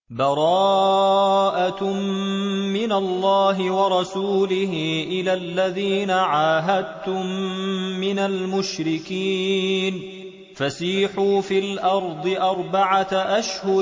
براءة من الله ورسوله إلى الذين عاهدتم من المشركين فسيحوا في الأرض 4 أشهر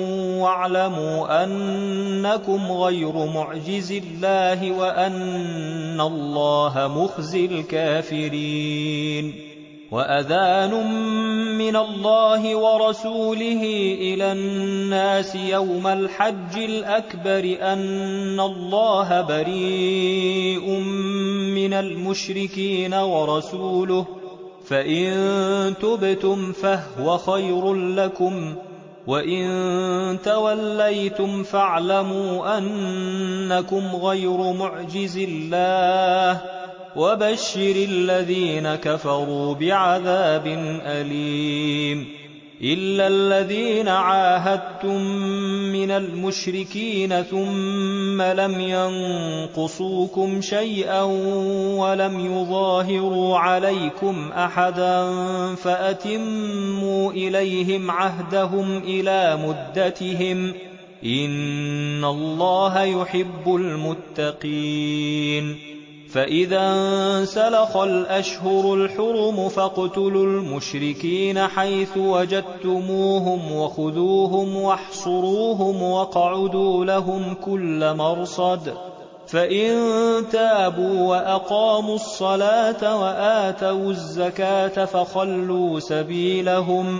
واعلموا أنكم غير معجز الله وأن الله مخزي الكافرين وأذان من الله ورسوله إلى الناس يوم الحج الأكبر أن الله بريء من المشركين ورسوله فإن تبتم فهو خير لكم وإن توليتم فاعلموا أنكم غير معجز الله وبشر الذين كفروا بعذاب أليم إلا الذين عاهدتم من المشركين ثم لم ينقصوكم شيئا ولم يظاهروا عليكم أحدا فأتموا إليهم عهدهم إلى مدتهم إن الله يحب المتقين فإذا انسلخ الأشهر الحرم فاقتلوا المشركين حيث وجدتموهم وخذوهم واحصروهم واقعدوا لهم كل مرصد فإن تابوا وأقاموا الصلاة وآتوا الزكاة فخلوا سبيلهم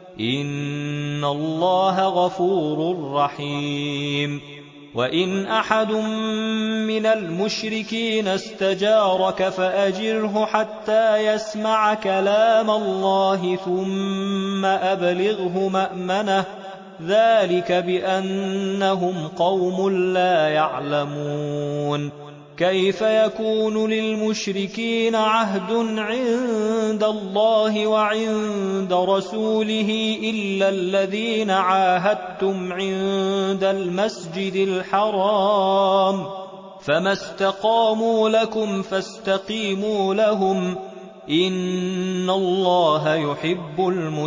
إن الله غفور رحيم وإن أحد من المشركين استجارك فأجره حتى يسمع كلام الله ثم أبلغه مأمنه ذلك بأنهم قوم لا يعلمون كيف يكون للمشركين عهد عند الله وعند رسوله إلا الذين عاهدتم عند المسجد الحرام فما استقاموا لكم فاستقيموا لهم إن الله يحب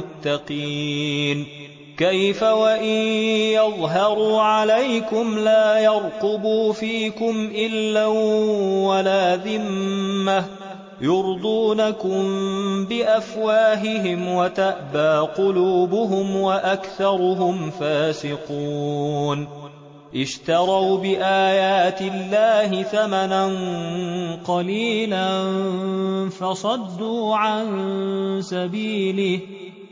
المتقين كيف وإن يظهروا عليكم لا يرقبوا فيكم إلا ولا ذمة يرضونكم بأفواههم وتأبى قلوبهم وأكثرهم فاسقون اشتروا بآيات الله ثمنا قليلا فصدوا عن سبيله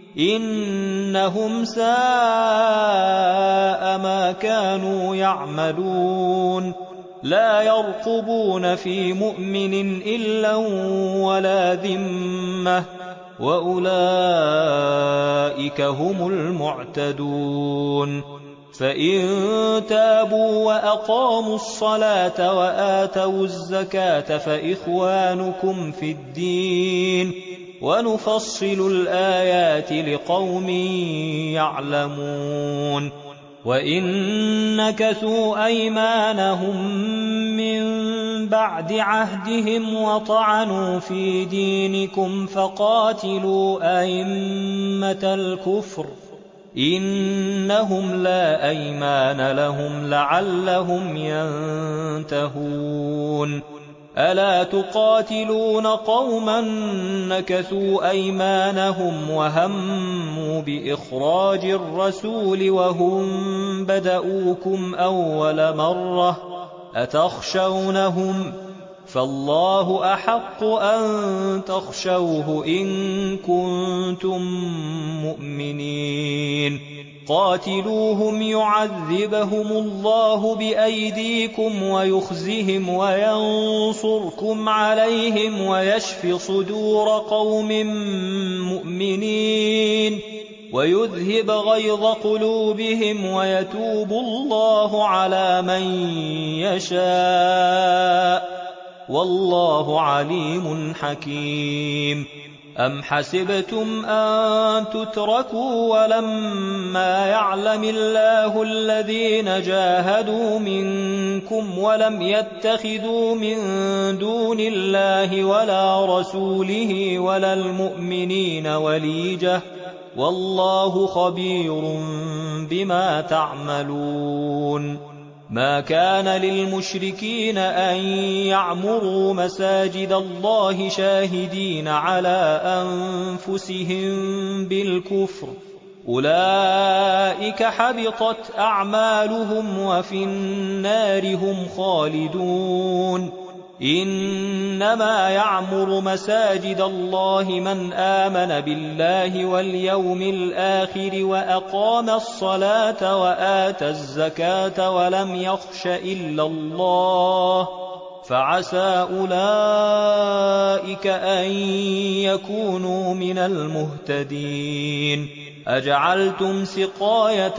إنهم ساء ما كانوا يعملون لا يرقبون في مؤمن إلا ولا ذمة وأولئك هم المعتدون فإن تابوا وأقاموا الصلاة وآتوا الزكاة فإخوانكم في الدين ونفصل الآيات لقوم يعلمون وإن نكثوا أيمانهم من بعد عهدهم وطعنوا في دينكم فقاتلوا أئمة الكفر إنهم لا أيمان لهم لعلهم ينتهون ألا تقاتلون قوما نكثوا أيمانهم وهموا بإخراج الرسول وهم بدؤوكم أول مرة أتخشونهم فالله أحق أن تخشوه إن كنتم مؤمنين قاتلوهم يعذبهم الله بأيديكم ويخزهم وينصركم عليهم ويشف صدور قوم مؤمنين ويذهب غيظ قلوبهم ويتوب الله على من يشاء والله عليم حكيم أم حسبتم أن تتركوا ولما يعلم الله الذين جاهدوا منكم ولم يتخذوا من دون الله ولا رسوله ولا المؤمنين وليجة والله خبير بما تعملون ما كان للمشركين أن يعمروا مساجد الله شاهدين على أنفسهم بالكفر أولئك حبطت أعمالهم وفي النار هم خالدون إنما يعمر مساجد الله من آمن بالله واليوم الآخر وأقام الصلاة وآتى الزكاة ولم يخش إلا الله فعسى أولئك أن يكونوا من المهتدين أجعلتم سقاية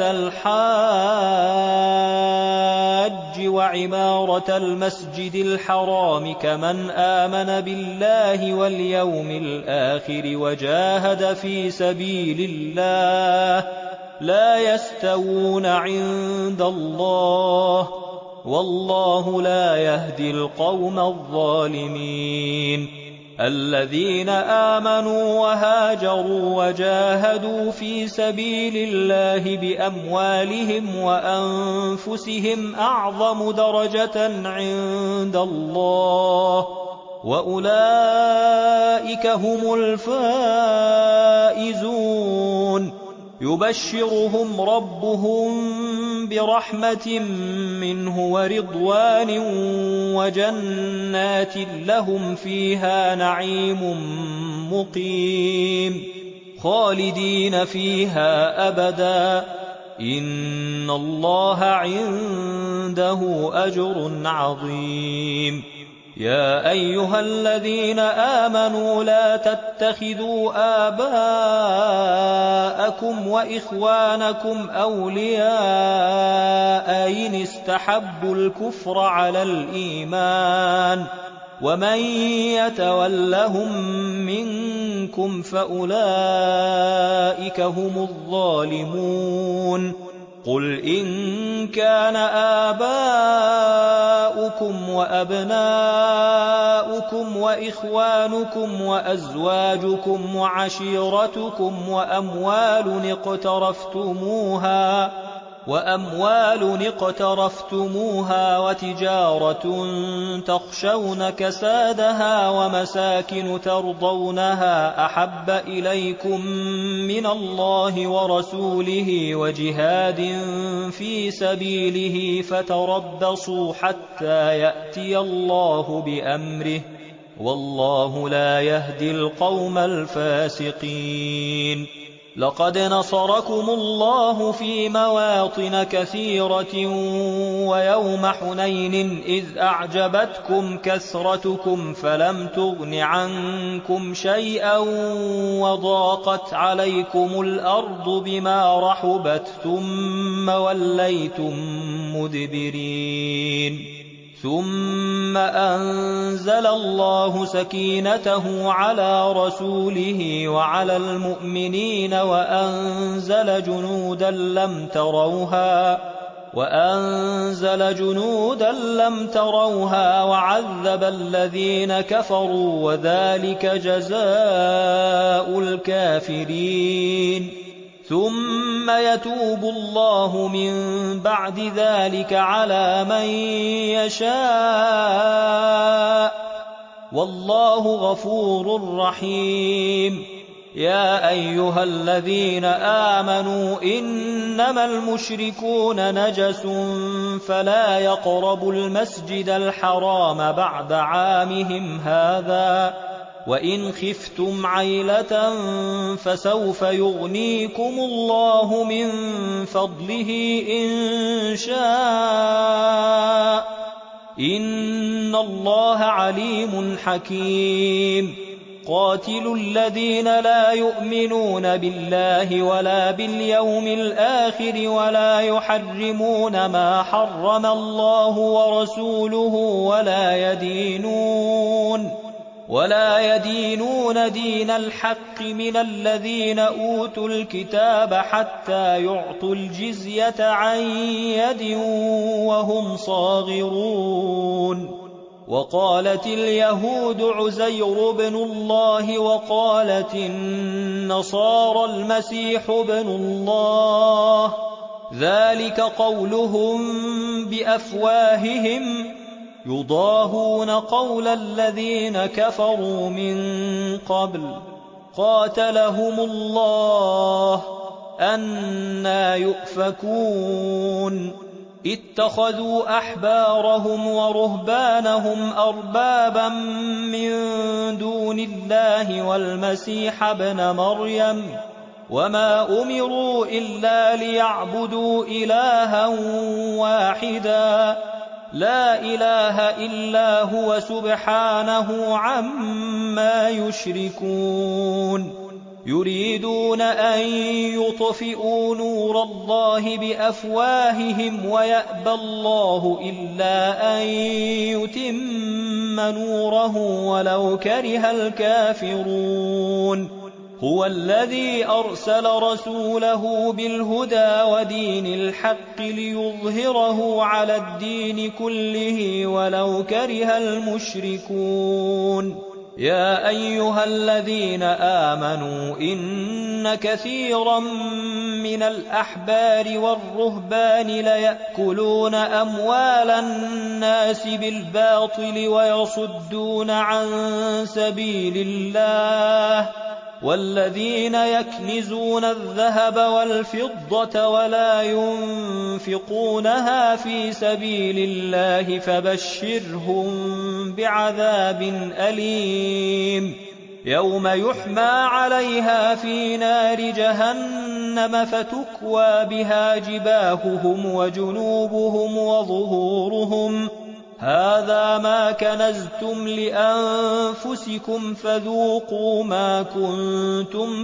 الحاج وعمارة المسجد الحرام كمن آمن بالله واليوم الآخر وجاهد في سبيل الله لا يستوون عند الله والله لا يهدي القوم الظالمين الذين آمنوا وهاجروا وجاهدوا في سبيل الله بأموالهم وأنفسهم أعظم درجة عند الله وأولئك هم الفائزون يبشرهم ربهم برحمة منه ورضوان وجنات لهم فيها نعيم مقيم خالدين فيها أبدا إن الله عنده أجر عظيم يا أيها الذين آمنوا لا تتخذوا آباءكم وإخوانكم أولياء إن استحبوا الكفر على الإيمان ومن يتولهم منكم فأولئك هم الظالمون قل إن كان آباؤكم وأبناؤكم وإخوانكم وأزواجكم وعشيرتكم وأموال اقترفتموها وتجارة تخشون كسادها ومساكن ترضونها أحب إليكم من الله ورسوله وجهاد في سبيله فتربصوا حتى يأتي الله بأمره والله لا يهدي القوم الفاسقين لقد نصركم الله في مواطن كثيرة ويوم حنين إذ أعجبتكم كثرتكم فلم تغن عنكم شيئا وضاقت عليكم الأرض بما رحبت ثم وليتم مدبرين ثم أنزل الله سكينته على رسوله وعلى المؤمنين وأنزل جنودا لم تروها وعذب الذين كفروا وذلك جزاء الكافرين ثم يتوب الله من بعد ذلك على من يشاء والله غفور رحيم يا أيها الذين آمنوا إنما المشركون نجس فلا يقربوا المسجد الحرام بعد عامهم هذا وإن خفتم عيلة فسوف يغنيكم الله من فضله إن شاء إن الله عليم حكيم قاتلوا الذين لا يؤمنون بالله ولا باليوم الآخر ولا يحرمون ما حرم الله ورسوله ولا يدينون دين الحق من الذين أوتوا الكتاب حتى يعطوا الجزية عن يد وهم صاغرون وقالت اليهود عزير بن الله وقالت النصارى المسيح بن الله، ذلك قولهم بأفواههم يضاهون قول الذين كفروا من قبل قاتلهم الله أنى يؤفكون اتخذوا أحبارهم ورهبانهم أربابا من دون الله والمسيح ابن مريم وما أمروا إلا ليعبدوا إلها واحدا لا إله إلا هو سبحانه عما يشركون يريدون أن يطفئوا نور الله بأفواههم ويأبى الله إلا أن يتم نوره ولو كره الكافرون هو الذي أرسل رسوله بالهدى ودين الحق ليظهره على الدين كله ولو كره المشركون يا أيها الذين آمنوا إن كثيرا من الأحبار والرهبان ليأكلون أموال الناس بالباطل ويصدون عن سبيل الله والذين يكنزون الذهب والفضة ولا ينفقونها في سبيل الله فبشرهم بعذاب أليم يوم يحمى عليها في نار جهنم فتكوى بها جباههم وجنوبهم وظهورهم هذا ما كنزتم لأنفسكم فذوقوا ما كنتم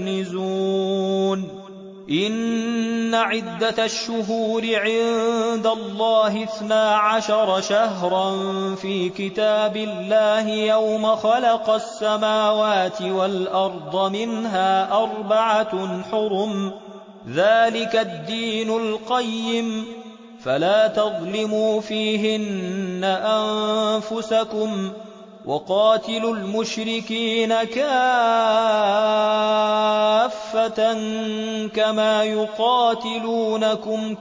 تكنزون إن عدة الشهور عند الله 12 شهرا في كتاب الله يوم خلق السماوات والأرض منها 4 حرم ذلك الدين القيم فلا تظلموا فيهن أنفسكم وقاتلوا المشركين كافة كما يقاتلونكم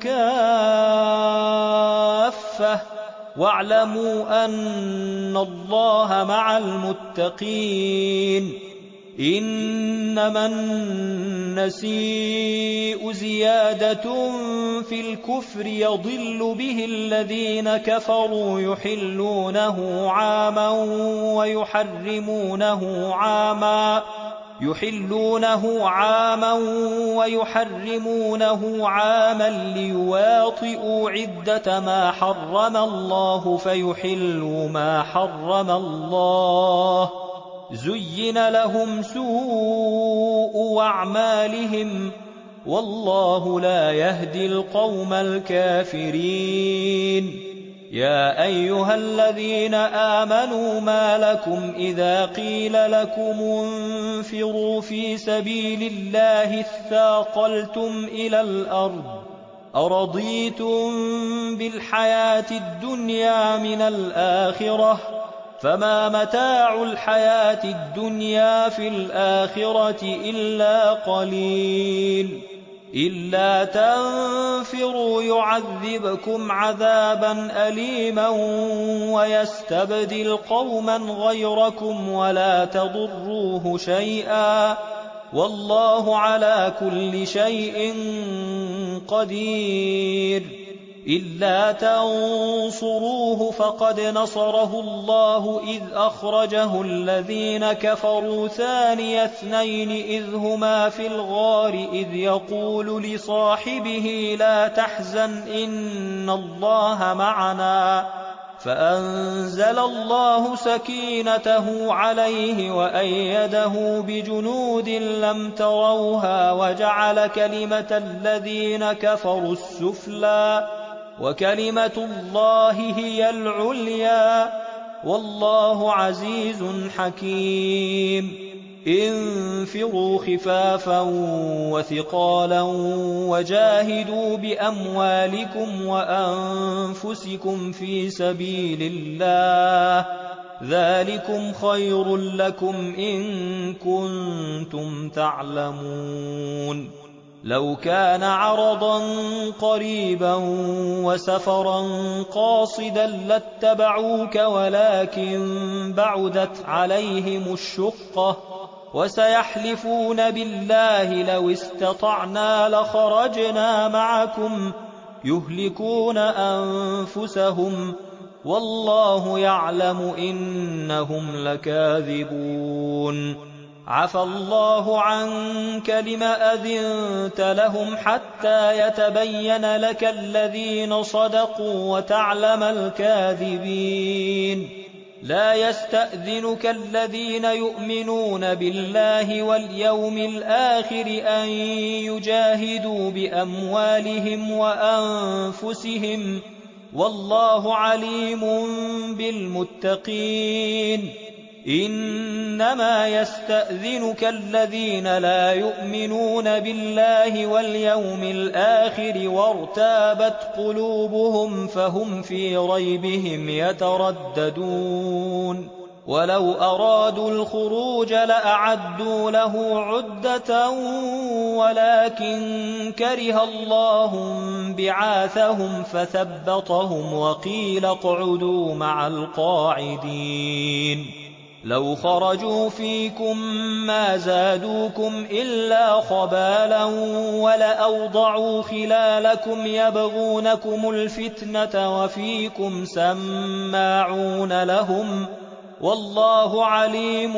كافة واعلموا أن الله مع المتقين إنما النسيء زيادة في الكفر يضل به الذين كفروا يحلونه عاما ويحرمونه عاما ليواطئوا عدة ما حرم الله فيحلوا ما حرم الله زين لهم سوء أعمالهم والله لا يهدي القوم الكافرين يا أيها الذين آمنوا ما لكم إذا قيل لكم انفروا في سبيل الله اثاقلتم إلى الأرض أرضيتم بالحياة الدنيا من الآخرة فما متاع الحياة الدنيا في الآخرة إلا قليل إلا تنفروا يعذبكم عذابا أليما ويستبدل قوما غيركم ولا تضروه شيئا والله على كل شيء قدير إلا تنصروه فقد نصره الله إذ أخرجه الذين كفروا ثاني اثنين إذ هما في الغار إذ يقول لصاحبه لا تحزن إن الله معنا فأنزل الله سكينته عليه وأيده بجنود لم تروها وجعل كلمة الذين كفروا السفلى وكلمة الله هي العليا والله عزيز حكيم انفروا خفافا وثقالا وجاهدوا بأموالكم وأنفسكم في سبيل الله، ذلكم خير لكم إن كنتم تعلمون. لو كان عرضا قريبا وسفرا قاصدا لاتبعوك ولكن بعدت عليهم الشقة وسيحلفون بالله لو استطعنا لخرجنا معكم يهلكون أنفسهم والله يعلم إنهم لكاذبون. عفى الله عنك لم أذنت لهم حتى يتبين لك الذين صدقوا وتعلم الكاذبين. لا يستأذنك الذين يؤمنون بالله واليوم الآخر أن يجاهدوا بأموالهم وأنفسهم والله عليم بالمتقين. إنما يستأذنك الذين لا يؤمنون بالله واليوم الآخر وارتابت قلوبهم فهم في ريبهم يترددون. ولو أرادوا الخروج لأعدوا له عدة ولكن كره الله بعاثهم فثبطهم وقيل اقعدوا مع القاعدين. لو خرجوا فيكم ما زادوكم إلا خبالا ولأوضعوا خلالكم يبغونكم الفتنة وفيكم سماعون لهم والله عليم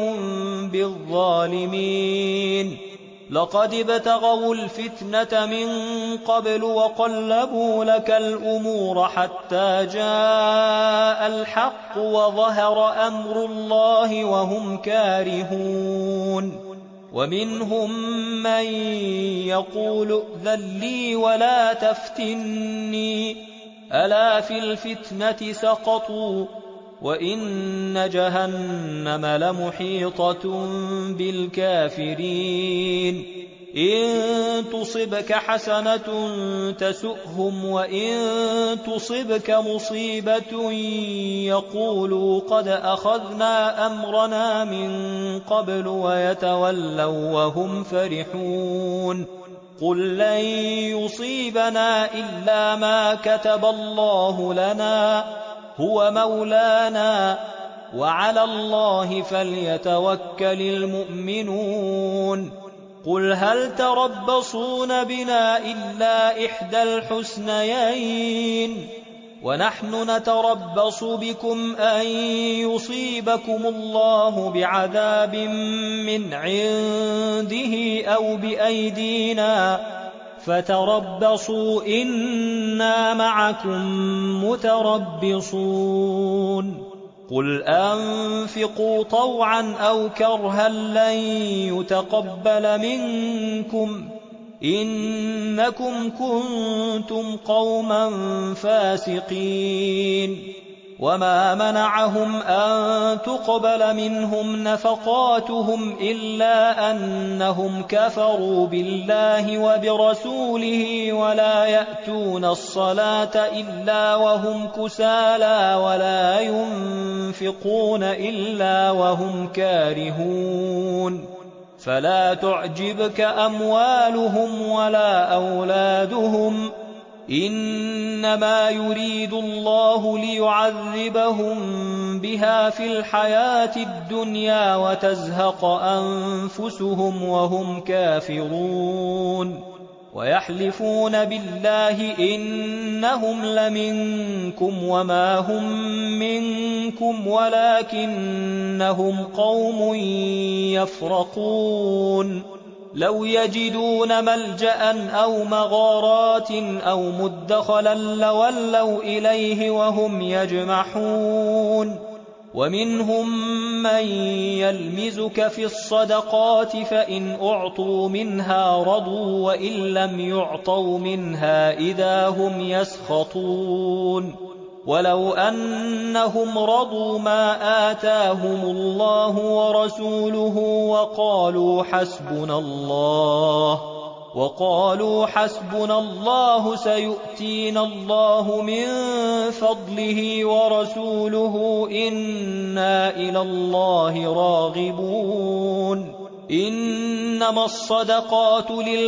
بالظالمين. لقد ابتغوا الفتنة من قبل وقلبوا لك الأمور حتى جاء الحق وظهر أمر الله وهم كارهون. ومنهم من يقول ائذن لي ولا تفتني ألا في الفتنة سقطوا وإن جهنم لمحيطة بالكافرين. إن تصبك حسنة تسؤهم وإن تصبك مصيبة يقولوا قد أخذنا أمرنا من قبل ويتولوا وهم فرحون. قل لن يصيبنا إلا ما كتب الله لنا هو مولانا وعلى الله فليتوكل المؤمنون. قل هل تربصون بنا إلا إحدى الحسنيين ونحن نتربص بكم أن يصيبكم الله بعذاب من عنده أو بأيدينا فتربصوا إنا معكم متربصون. قل أنفقوا طوعا أو كرها لن يتقبل منكم إنكم كنتم قوما فاسقين. وما منعهم أن تقبل منهم نفقاتهم إلا أنهم كفروا بالله وبرسوله ولا يأتون الصلاة إلا وهم كسالى ولا ينفقون إلا وهم كارهون. فلا تعجبك أموالهم ولا أولادهم إنما يريد الله ليعذبهم بها في الحياة الدنيا وتزهق أنفسهم وهم كافرون. ويحلفون بالله إنهم لمنكم وما هم منكم ولكنهم قوم يفرقون. لو يجدون ملجأ أو مغارات أو مدخلا لولوا إليه وهم يجمحون. ومنهم من يلمزك في الصدقات فإن أعطوا منها رضوا وإن لم يعطوا منها إذا هم يسخطون. ولو أنهم رضوا ما آتاهم الله ورسوله وقالوا حسبنا الله سيؤتينا الله من فضله ورسوله إنا إلى الله راغبون. إنما الصدقات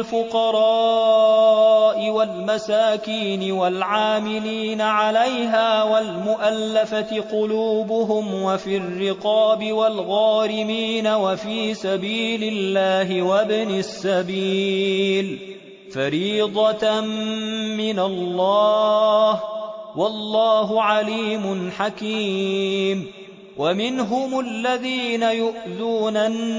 للفقراء والمساكين والعاملين عليها والمؤلفة قلوبهم وفي الرقاب والغارمين وفي سبيل الله وابن السبيل فريضة من الله والله عليم حكيم. ومنهم الذين يؤذون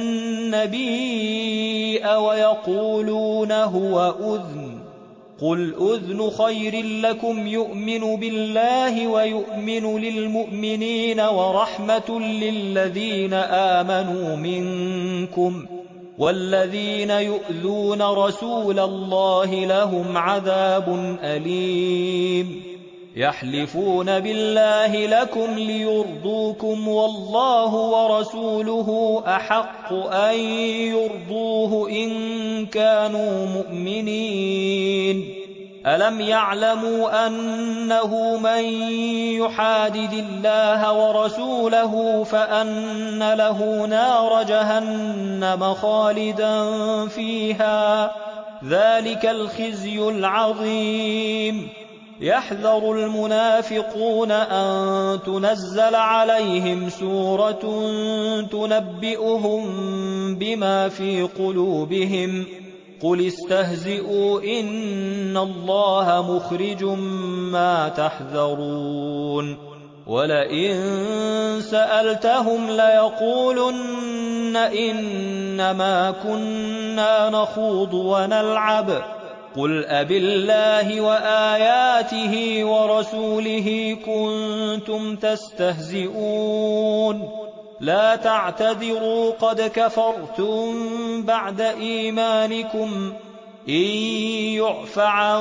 النبي ويقولون هو أذن قل أذن خير لكم يؤمن بالله ويؤمن للمؤمنين ورحمة للذين آمنوا منكم والذين يؤذون رسول الله لهم عذاب أليم. يحلفون بالله لكم ليرضوكم والله ورسوله أحق أن يرضوه إن كانوا مؤمنين. ألم يعلموا أنه من يحادد الله ورسوله فأن له نار جهنم خالدا فيها ذلك الخزي العظيم. يحذر المنافقون أن تنزل عليهم سورة تنبئهم بما في قلوبهم قل استهزئوا إن الله مخرج ما تحذرون. ولئن سألتهم ليقولن إنما كنا نخوض ونلعب قل أبالله وآياته ورسوله كنتم تستهزئون لا تعتذروا قد كفرتم بعد إيمانكم إن يعف عن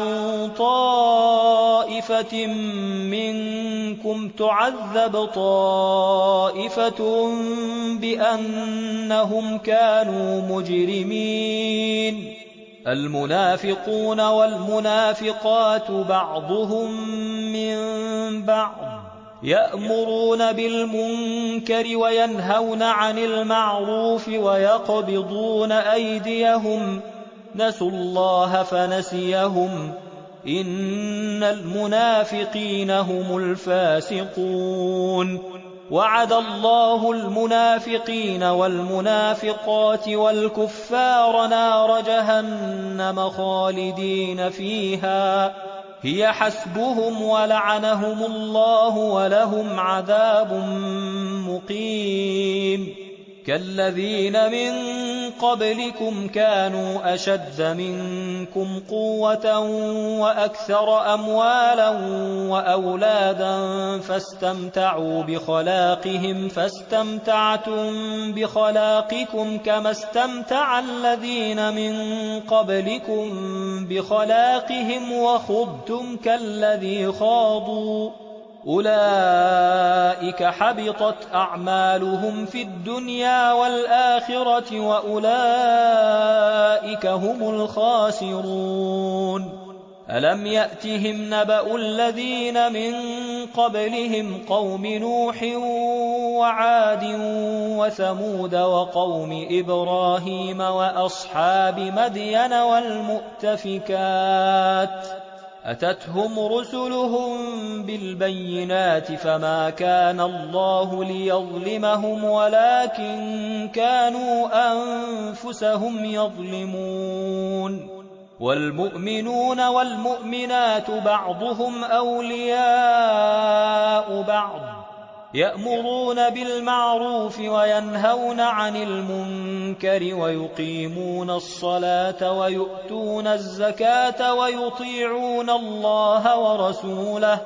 طائفة منكم تعذب طائفة بأنهم كانوا مجرمين. المنافقون والمنافقات بعضهم من بعض يأمرون بالمنكر وينهون عن المعروف ويقبضون أيديهم نسوا الله فنسيهم إن المنافقين هم الفاسقون. وعد الله المنافقين والمنافقات والكفار نار جهنم خالدين فيها هي حسبهم ولعنهم الله ولهم عذاب مقيم. كالذين من قبلكم كانوا أشد منكم قوة وأكثر أموالا وأولادا فاستمتعوا بخلاقهم فاستمتعتم بخلاقكم كما استمتع الذين من قبلكم بخلاقهم وخضتم كالذي خاضوا أولئك حبطت أعمالهم في الدنيا والآخرة وأولئك هم الخاسرون. ألم يأتهم نبأ الذين من قبلهم قوم نوح وعاد وثمود وقوم إبراهيم وأصحاب مدين والمؤتفكات أتتهم رسلهم بالبينات فما كان الله ليظلمهم ولكن كانوا أنفسهم يظلمون. والمؤمنون والمؤمنات بعضهم أولياء بعض يأمرون بالمعروف وينهون عن المنكر ويقيمون الصلاة ويؤتون الزكاة ويطيعون الله ورسوله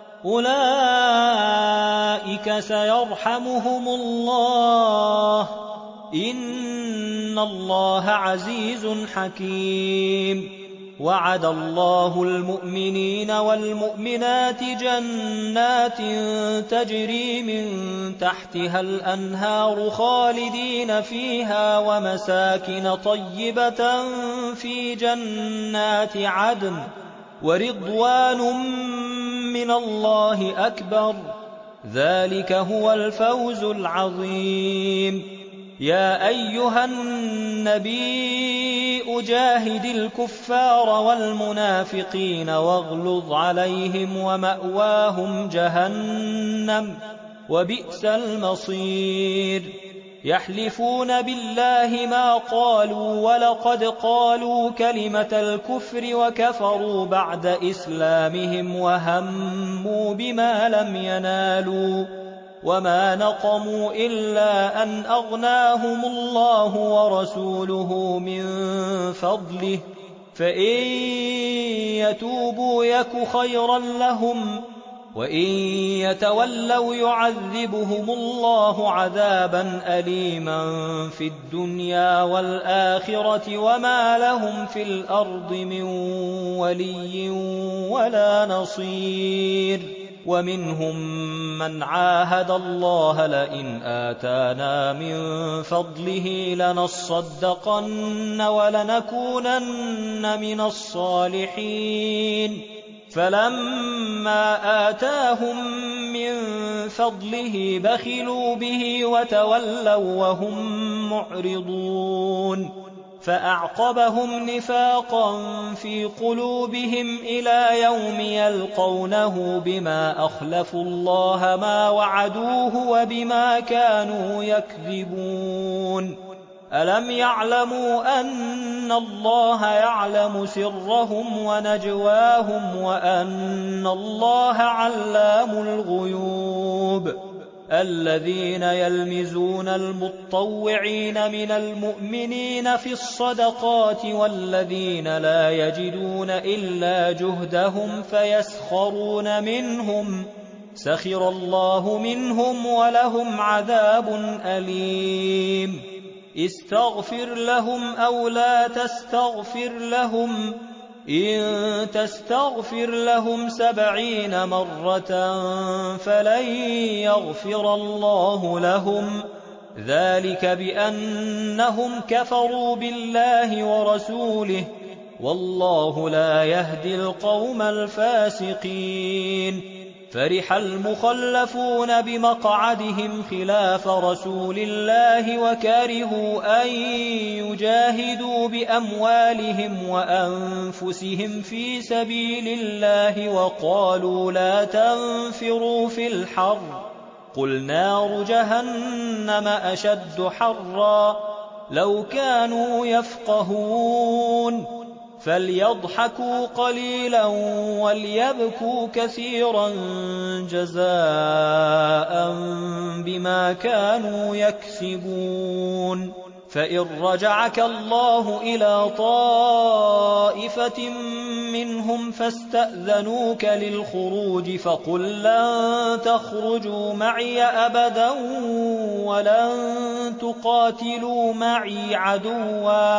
أولئك سيرحمهم الله إن الله عزيز حكيم. وعد الله المؤمنين والمؤمنات جنات تجري من تحتها الأنهار خالدين فيها ومساكن طيبة في جنات عدن ورضوان من الله أكبر ذلك هو الفوز العظيم. يا أيها النبي أجاهد الكفار والمنافقين واغلظ عليهم ومأواهم جهنم وبئس المصير. يحلفون بالله ما قالوا ولقد قالوا كلمة الكفر وكفروا بعد إسلامهم وهموا بما لم ينالوا وما نقموا إلا أن أغناهم الله ورسوله من فضله فإن يتوبوا يك خيرا لهم وإن يتولوا يعذبهم الله عذابا أليما في الدنيا والآخرة وما لهم في الأرض من ولي ولا نصير. ومنهم من عاهد الله لئن آتانا من فضله لنصدقن ولنكونن من الصالحين فلما آتاهم من فضله بخلوا به وتولوا وهم معرضون فأعقبهم نفاقا في قلوبهم إلى يوم يلقونه بما أخلفوا الله ما وعدوه وبما كانوا يكذبون. ألم يعلموا أن الله يعلم سرهم ونجواهم وأن الله علام الغيوب. الذين يلمزون المطوعين من المؤمنين في الصدقات والذين لا يجدون إلا جهدهم فيسخرون منهم سخر الله منهم ولهم عذاب أليم. استغفر لهم أو لا تستغفر لهم إن تستغفر لهم 70 مرة فلن يغفر الله لهم ذلك بأنهم كفروا بالله ورسوله والله لا يهدي القوم الفاسقين. فرح المخلفون بمقعدهم خلاف رسول الله وكرهوا أن يجاهدوا بأموالهم وأنفسهم في سبيل الله وقالوا لا تنفروا في الحر قل نار جهنم أشد حرا لو كانوا يفقهون فليضحكوا قليلا وليبكوا كثيرا جزاء بما كانوا يكسبون. فإن رجعك الله إلى طائفة منهم فاستأذنوك للخروج فقل لن تخرجوا معي أبدا ولن تقاتلوا معي عدوا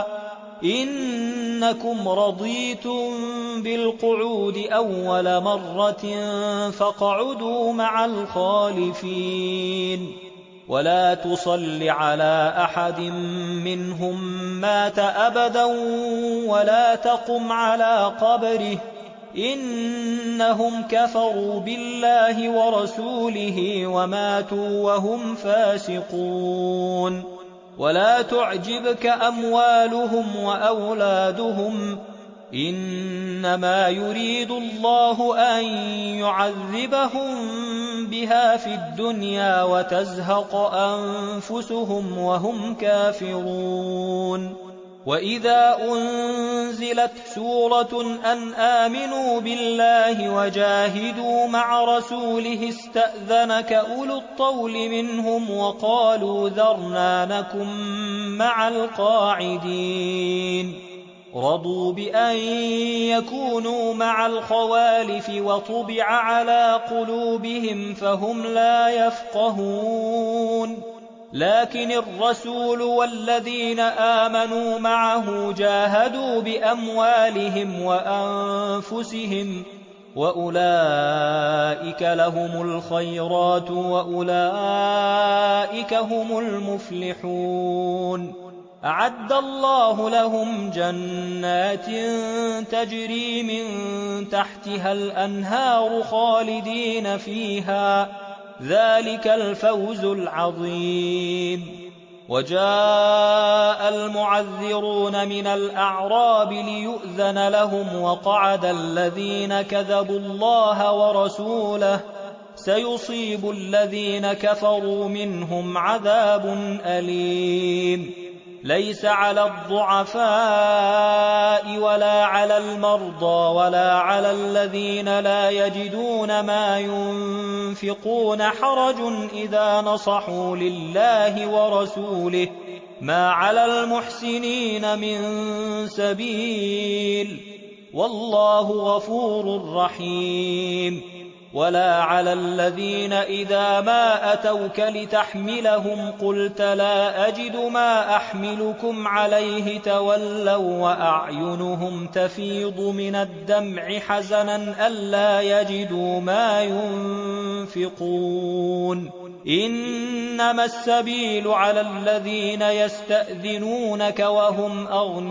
إنكم رضيتم بالقعود أول مرة فاقعدوا مع الخالفين ولا تصل على أحد منهم مات أبدا ولا تقم على قبره إنهم كفروا بالله ورسوله وماتوا وهم فاسقون. ولا تعجبك أموالهم وأولادهم إنما يريد الله أن يعذبهم بها في الدنيا وتزهق أنفسهم وهم كافرون. وإذا أنزلت سورة أن آمنوا بالله وجاهدوا مع رسوله استأذنك أولو الطول منهم وقالوا ذرنا نكن مع القاعدين رضوا بأن يكونوا مع الخوالف وطبع على قلوبهم فهم لا يفقهون. لكن الرسول والذين آمنوا معه جاهدوا بأموالهم وأنفسهم وأولئك لهم الخيرات وأولئك هم المفلحون. أعد الله لهم جنات تجري من تحتها الأنهار خالدين فيها، ذلك الفوز العظيم. وجاء المعذرون من الأعراب ليؤذن لهم وقعد الذين كذبوا الله ورسوله، سيصيب الذين كفروا منهم عذاب أليم. ليس على الضعفاء ولا على المرضى ولا على الذين لا يجدون ما ينفقون حرج إذا نصحوا لله ورسوله، ما على المحسنين من سبيل، والله غفور رحيم. ولا على الذين إذا ما أتوك لتحملهم قلت لا أجد ما أحملكم عليه تولوا وأعينهم تفيض من الدمع حزنا ألا يجدوا ما ينفقون. إنما السبيل على الذين يستأذنونك وهم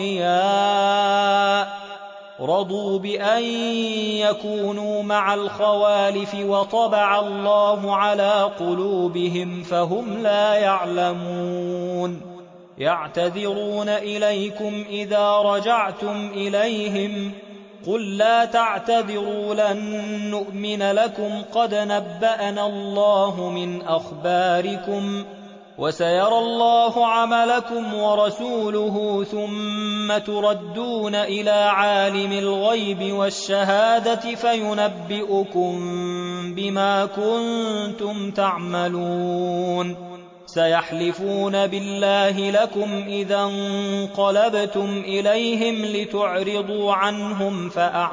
أغنياء رضوا بأن يكونوا مع الخوالف وطبع الله على قلوبهم فهم لا يعلمون. يعتذرون إليكم إذا رجعتم إليهم قل لا تعتذروا لن نؤمن لكم قد نبأنا الله من أخباركم وسيرى الله عملكم ورسوله ثم تردون إلى عالم الغيب والشهادة فينبئكم بما كنتم تعملون. سيحلفون بالله لكم إذا انقلبتم إليهم لتعرضوا عنهم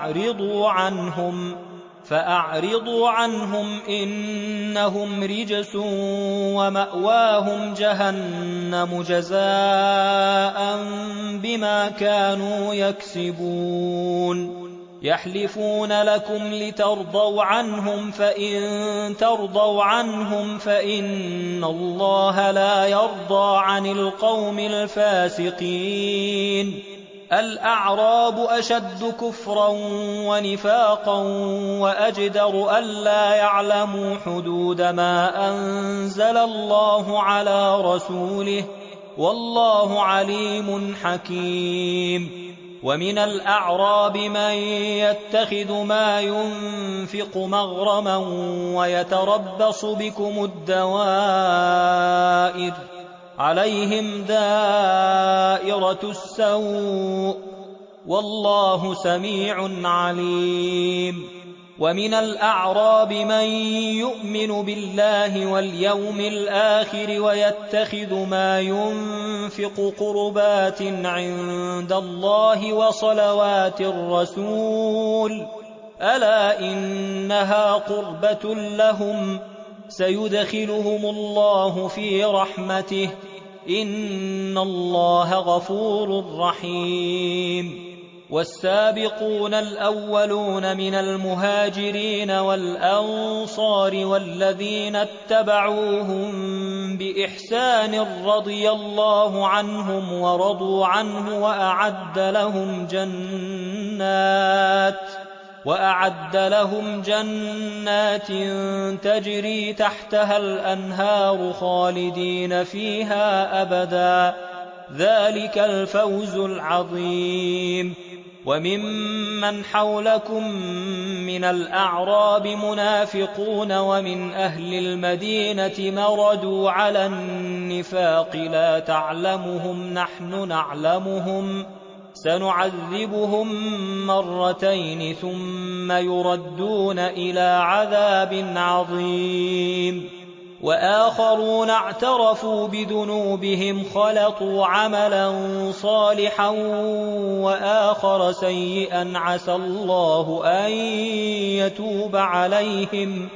فأعرضوا عنهم إنهم رجس ومأواهم جهنم جزاء بما كانوا يكسبون. يحلفون لكم لترضوا عنهم فإن ترضوا عنهم فإن الله لا يرضى عن القوم الفاسقين. الأعراب أشد كفرا ونفاقا وأجدر ألا يعلموا حدود ما أنزل الله على رسوله والله عليم حكيم. ومن الأعراب من يتخذ ما ينفق مغرما ويتربص بكم الدوائر عليهم دائرة السوء والله سميع عليم. ومن الأعراب من يؤمن بالله واليوم الآخر ويتخذ ما ينفق قربات عند الله وصلوات الرسول ألا إنها قربة لهم سيدخلهم الله في رحمته إن الله غفور رحيم. والسابقون الأولون من المهاجرين والأنصار والذين اتبعوهم بإحسان رضي الله عنهم ورضوا عنه وأعد لهم جنات تجري تحتها الأنهار خالدين فيها أبدا ذلك الفوز العظيم. وممن حولكم من الأعراب منافقون ومن أهل المدينة مردوا على النفاق لا تعلمهم نحن نعلمهم سنعذبهم مرتين ثم يردون إلى عذاب عظيم. وآخرون اعترفوا بذنوبهم خلطوا عملا صالحا وآخر سيئا عسى الله أن يتوب عليهم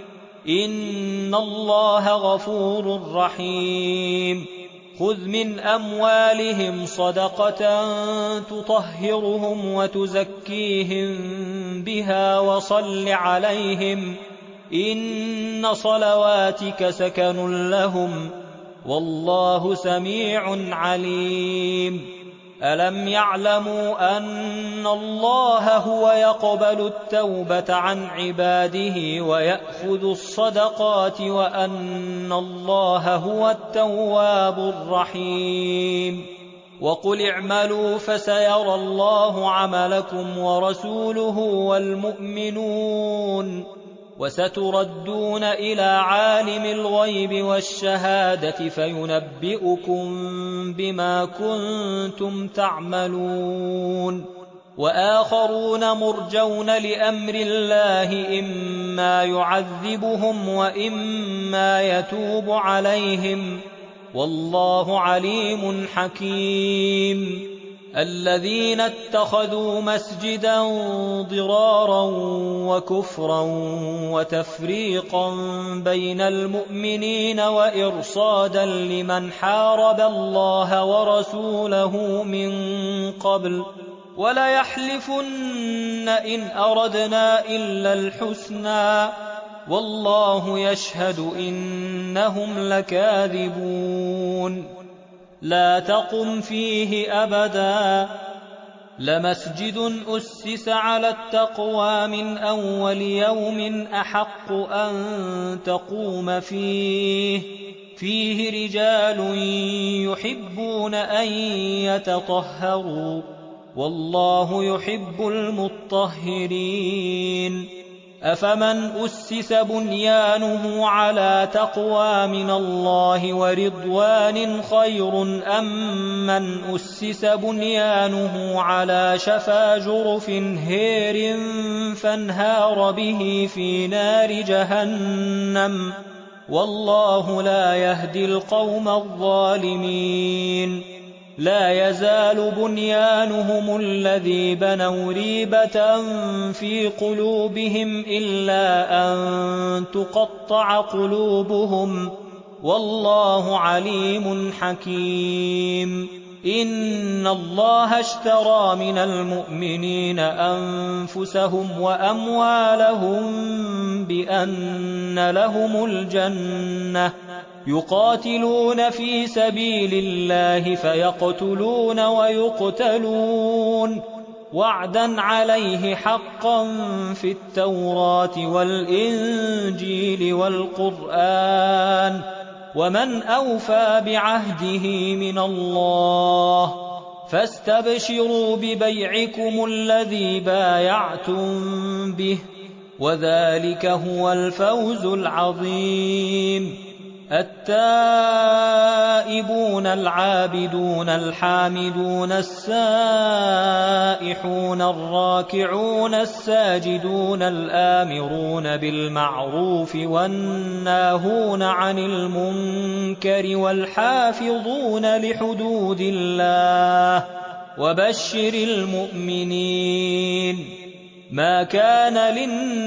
إن الله غفور رحيم خذ من أموالهم صدقة تطهرهم وتزكيهم بها وصل عليهم إن صلواتك سكن لهم والله سميع عليم ألم يعلموا أن الله هو يقبل التوبة عن عباده ويأخذ الصدقات وأن الله هو التواب الرحيم وقل اعملوا فسيرى الله عملكم ورسوله والمؤمنون وستردون إلى عالم الغيب والشهادة فينبئكم بما كنتم تعملون وآخرون مرجون لأمر الله إما يعذبهم وإما يتوب عليهم والله عليم حكيم الذين اتخذوا مسجدا ضرارا وكفرا وتفريقا بين المؤمنين وإرصادا لمن حارب الله ورسوله من قبل وليحلفن إن أردنا إلا الحسنى والله يشهد إنهم لكاذبون لا تقم فيه أبدا لمسجد أسس على التقوى من أول يوم أحق أن تقوم فيه رجال يحبون أن يتطهروا والله يحب المطهرين أفمن أسس بنيانه على تقوى من الله ورضوان خير أم من أسس بنيانه على شفا جرف هير فانهار به في نار جهنم والله لا يهدي القوم الظالمين لا يزال بنيانهم الذي بنوا ريبة في قلوبهم إلا أن تقطع قلوبهم والله عليم حكيم إن الله اشترى من المؤمنين أنفسهم وأموالهم بأن لهم الجنة يقاتلون في سبيل الله فيقتلون ويقتلون وعدا عليه حقا في التوراة والإنجيل والقرآن ومن أوفى بعهده من الله فاستبشروا ببيعكم الذي بايعتم به وذلك هو الفوز العظيم التائبون العابدون الحامدون السائحون الراكعون الساجدون الآمرون بالمعروف والناهون عن المنكر والحافظون لحدود الله وبشر المؤمنين ما كان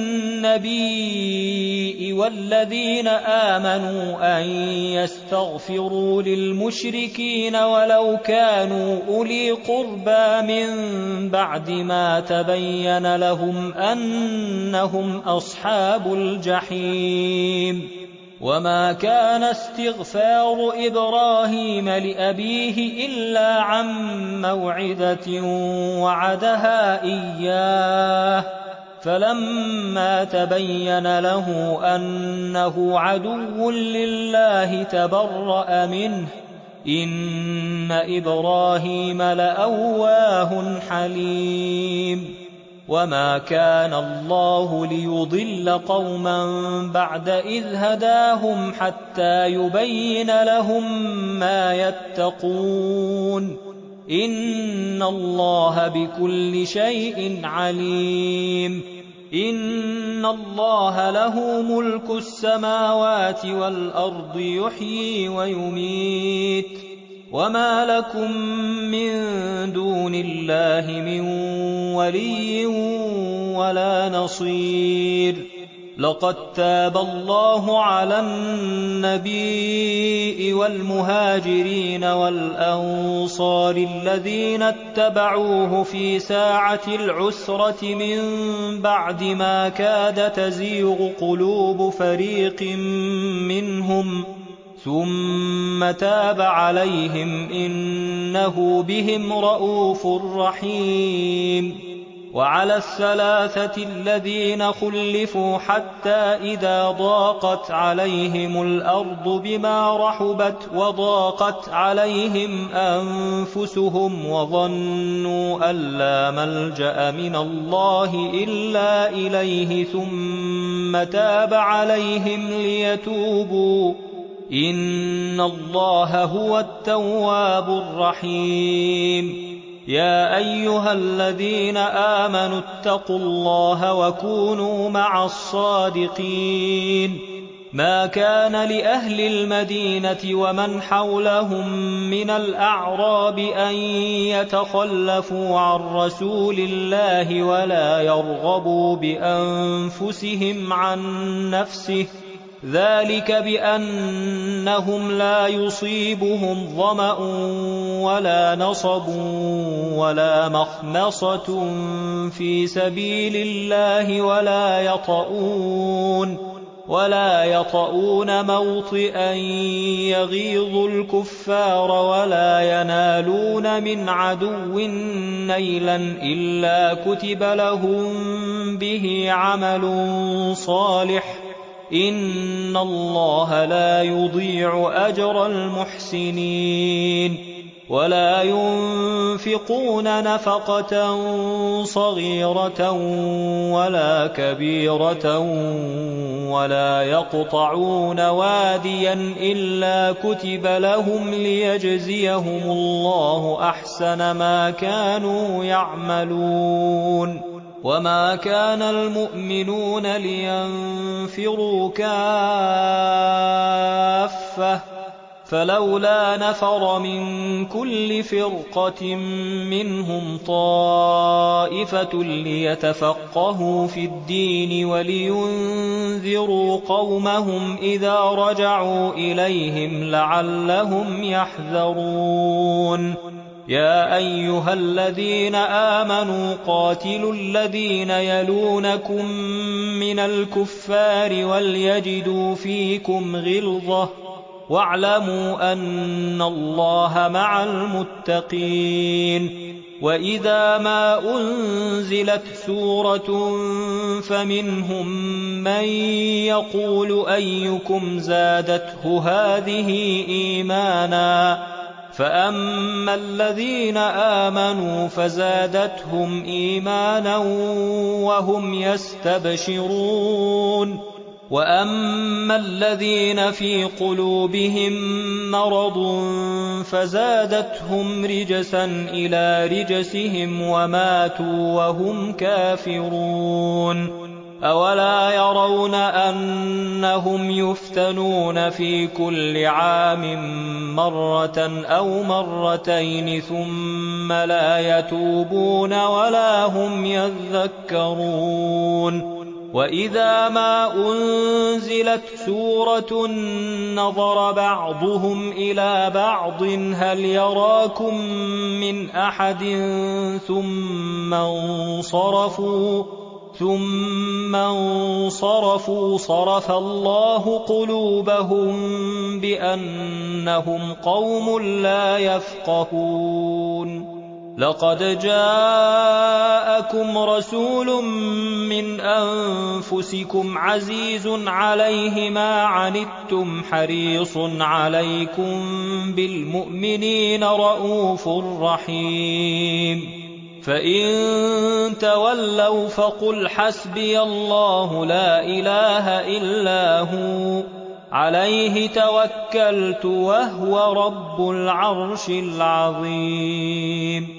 للنبي والذين آمنوا أن يستغفروا للمشركين ولو كانوا أولي قربى من بعد ما تبين لهم أنهم أصحاب الجحيم وما كان استغفار إبراهيم لأبيه إلا عن موعدة وعدها إياه فلما تبين له أنه عدو لله تبرأ منه إن إبراهيم لأواه حليم وما كان الله ليضل قوما بعد إذ هداهم حتى يبين لهم ما يتقون إن الله بكل شيء عليم إن الله له ملك السماوات والأرض يحيي ويميت وما لكم من دون الله من ولي ولا نصير لقد تاب الله على النبي والمهاجرين والأنصار الذين اتبعوه في ساعة العسرة من بعد ما كاد تزيغ قلوب فريق منهم ثم تاب عليهم إنه بهم رءوف رحيم. وعلى الثلاثة الذين خلفوا حتى إذا ضاقت عليهم الأرض بما رحبت وضاقت عليهم أنفسهم وظنوا أن لا ملجأ من الله إلا إليه ثم تاب عليهم ليتوبوا إن الله هو التواب الرحيم. يا أيها الذين آمنوا اتقوا الله وكونوا مع الصادقين. ما كان لأهل المدينة ومن حولهم من الأعراب أن يتخلفوا عن رسول الله ولا يرغبوا بأنفسهم عن نفسه، ذلك بأنهم لا يصيبهم ظمأ ولا نصب ولا مخمصة في سبيل الله ولا يطؤون موطئا يغيظ الكفار ولا ينالون من عدو نيلا إلا كتب لهم به عمل صالح إن الله لا يضيع أجر المحسنين. ولا ينفقون نفقة صغيرة ولا كبيرة ولا يقطعون واديا إلا كتب لهم ليجزيهم الله أحسن ما كانوا يعملون. وما كان المؤمنون لينفروا كافة فلولا نفر من كل فرقة منهم طائفة ليتفقهوا في الدين ولينذروا قومهم إذا رجعوا إليهم لعلهم يحذرون. يا أيها الذين آمنوا قاتلوا الذين يلونكم من الكفار وليجدوا فيكم غلظة واعلموا أن الله مع المتقين. وإذا ما أنزلت سورة فمنهم من يقول أيكم زادته هذه إيمانا فأما الذين آمنوا فزادتهم إيمانا وهم يستبشرون وأما الذين في قلوبهم مرض فزادتهم رجسا إلى رجسهم وماتوا وهم كافرون. أولا يرون أنهم يفتنون في كل عام مرة أو مرتين ثم لا يتوبون ولا هم يذكرون. وإذا ما أنزلت سورة نظر بعضهم إلى بعض هل يراكم من أحد ثم انصرفوا صرف الله قلوبهم بأنهم قوم لا يفقهون. لقد جاءكم رسول من أنفسكم عزيز عليه ما عنتم حريص عليكم بالمؤمنين رءوف رحيم. فإن تولوا فقل حسبي الله لا إله إلا هو عليه توكلت وهو رب العرش العظيم.